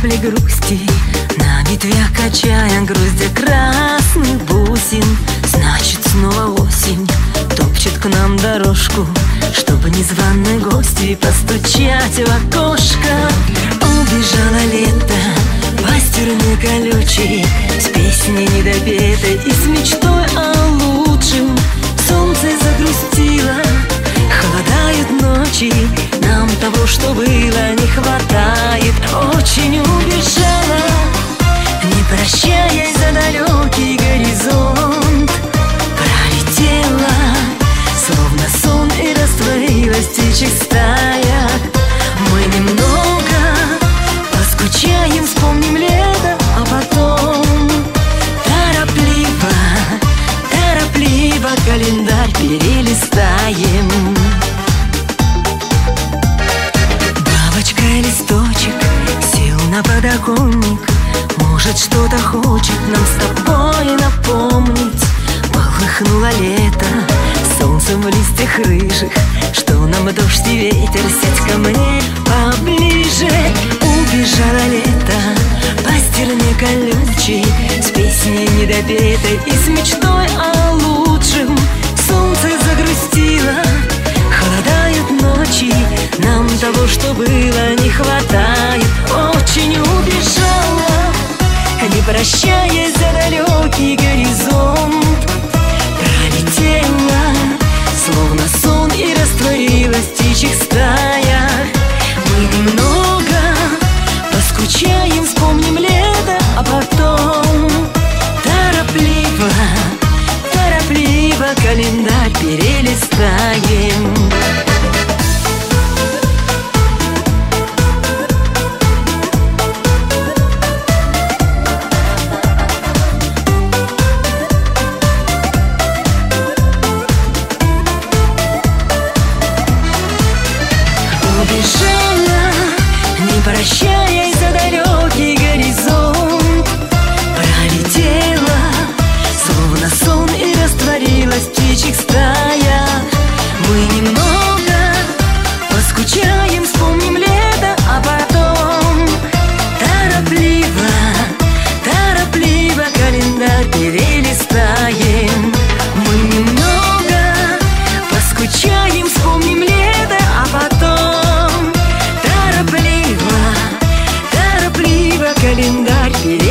капли грусти, на ветвях качая груздя красных бусин. Значит, снова осень топчет к нам дорожку, чтобы незваные гости постучать в окошко. Убежало лето по стене колючей, с песней недопетой и с мечтой о лучшем. Солнце загрустило, холодают ночи, нам того, что было, не хватает. Очень убежала, не прощаясь, за далекий горизонт. Пролетела, словно сон, и растворилась в птичьих стаях. Мы немного поскучаем, вспомним лето, а потом торопливо, торопливо календарь перелистаем. Листочек сел на подоконник, может, что-то хочет нам с тобой напомнить. Полыхнуло лето солнцем в листьях рыжих, что нам дождь и ветер, сядь ко мне поближе. Убежало лето по стерне колючей, с песней недопетой и с мечтой о лучшем. Солнце загрустило, холодают ночи, нам того, что было, не хватает. Очень убежала, не прощаясь, за далекий горизонт. Пролетела, словно сон, и растворилась в птичьих стаях. Мы немного поскучаем, вспомним лето, а потом торопливо, торопливо календарь перелистаем. Убежала, не прощаясь, за далекий горизонт. Пролетела, словно сон, и растворилась в птичьих стаях. Мы немного поскучаем, вспомним лето, а потом торопливо, торопливо календарь перелистаем. Мы немного поскучаем, вспомним лето, а потом торопливо, торопливо календарь перелистаем.